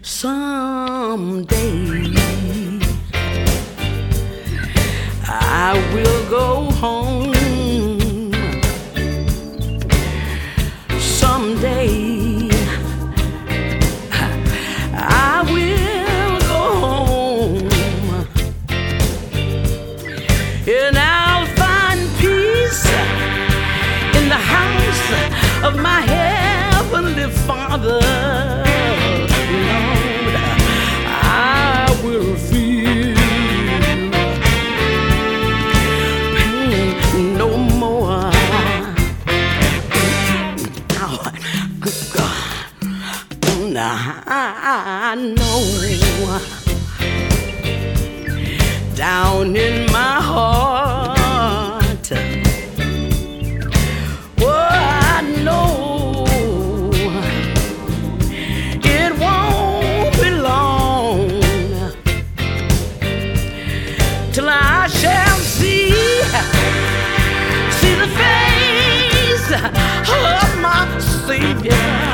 Someday I will go home. Someday I will go home, and I'll find peace in the house of my heavenly Father. Lord, I will feel pain no more. Now I know down in my heart, oh, I know it won't be long till I shall see the face of my Savior.